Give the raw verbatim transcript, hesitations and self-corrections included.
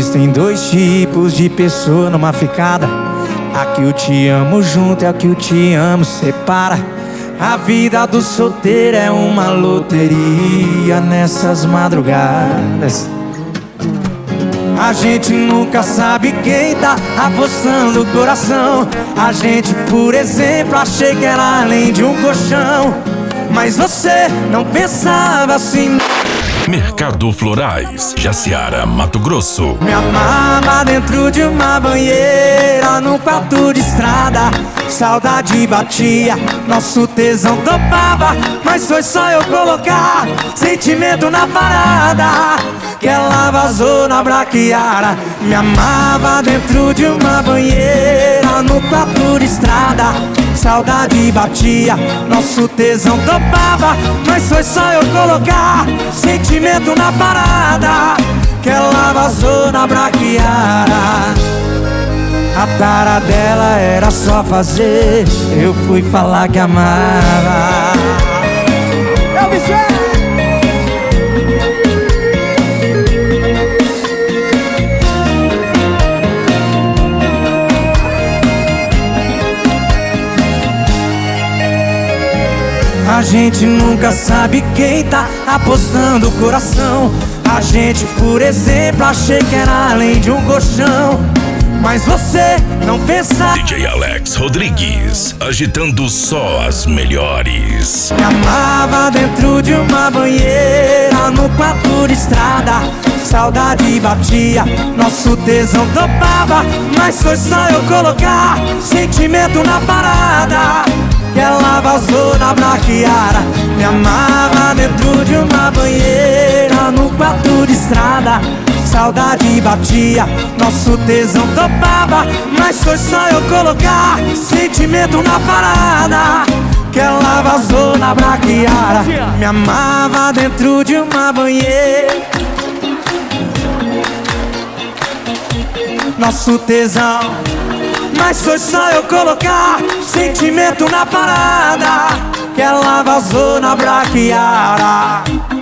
Existem dois tipos de pessoa numa ficada. A que eu te amo junto e a que eu te amo separa. A vida do solteiro é uma loteria nessas madrugadas. A gente nunca sabe quem tá apostando o coração. A gente, por exemplo, achei que era além de um colchão. Mas você não pensava assim. Mercado Florais, Jaciara, Mato Grosso. Me amava dentro de uma banheira, num quarto de estrada. Saudade batia, nosso tesão topava. Mas foi só eu colocar sentimento na parada que ela vazou na braquiara. Me amava dentro de uma banheira, no quarto de estrada. Saudade batia, nosso tesão topava. Mas foi só eu colocar sentimento na parada que ela vazou na braquiara. A tara dela era só fazer, eu fui falar que amava. Eu me A gente nunca sabe quem tá apostando o coração. A gente, por exemplo, achei que era além de um colchão. Mas você não pensa. D J Alex Rodrigues, agitando só as melhores. Me amava dentro de uma banheira, no quarto de estrada. Saudade batia, nosso tesão topava. Mas foi só eu colocar sentimento na parada que ela vazou na braquiara. Me amava dentro de uma banheira, no quarto de estrada. Saudade batia, nosso tesão topava. Mas foi só eu colocar sentimento na parada que ela vazou na braquiara. Me amava dentro de uma banheira, nosso tesão. Mas foi só eu colocar sentimento na parada que ela vazou na braquiara.